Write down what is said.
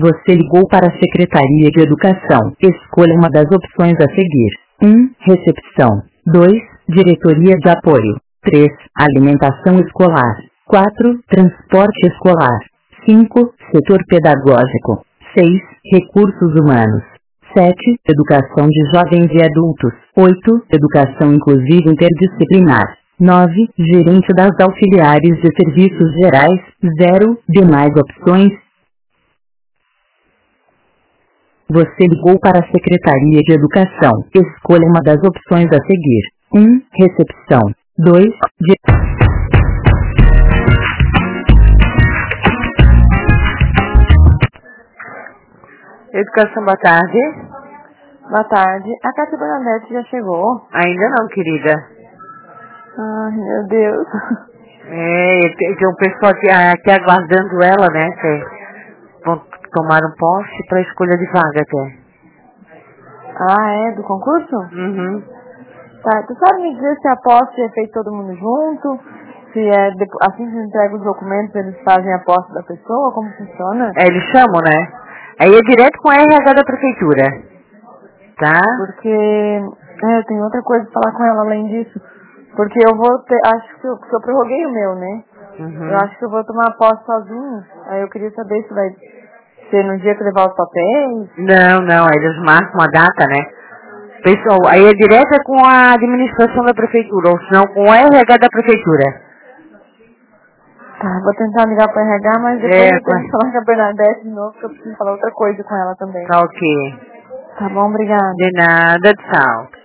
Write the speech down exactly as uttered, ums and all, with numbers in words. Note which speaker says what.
Speaker 1: Você ligou para a Secretaria de Educação. Escolha uma das opções a seguir. um. Recepção. dois. Diretoria de Apoio. três. Alimentação escolar. quatro. Transporte escolar. cinco. Setor pedagógico. seis. Recursos humanos. sete. Educação de jovens e adultos. oito. Educação inclusiva interdisciplinar. nove. Gerente das auxiliares de serviços gerais. zero. Demais opções. Você ligou para a Secretaria de Educação. Escolha uma das opções a seguir. um. Recepção. dois. Di...
Speaker 2: Educação, boa tarde.
Speaker 3: Boa tarde. A Cátia Bernadette já chegou?
Speaker 2: Ainda não, querida.
Speaker 3: Ai, meu Deus.
Speaker 2: É, tem um pessoal aqui, aqui aguardando ela, né? Que vão tomar um poste para escolha de vaga, até.
Speaker 3: Ah, é? Do concurso?
Speaker 2: Uhum.
Speaker 3: Tá, tu sabe me dizer se a posse é feita todo mundo junto? Se é depo- assim que entrega os documentos, eles fazem a posse da pessoa? Como funciona?
Speaker 2: É, eles chamam, né? Aí é direto com a R H da prefeitura. Tá?
Speaker 3: Porque é, eu tenho outra coisa pra falar com ela além disso. Porque eu vou ter, acho que eu, que eu prorroguei o meu, né?
Speaker 2: Uhum.
Speaker 3: Eu acho que eu vou tomar posse sozinho. Aí eu queria saber se vai ser no dia que levar os papéis.
Speaker 2: Não, não, aí eles marcam a data, né? Pessoal, aí é direto com a administração da prefeitura, ou senão com o R H da prefeitura.
Speaker 3: Tá, vou tentar ligar pra R H, mas depois
Speaker 2: É,
Speaker 3: eu tenho
Speaker 2: mas-
Speaker 3: que falar com a Bernadette de novo, porque eu preciso falar outra coisa com ela também.
Speaker 2: Tá ok.
Speaker 3: Tá bom, obrigada.
Speaker 2: De nada, tchau.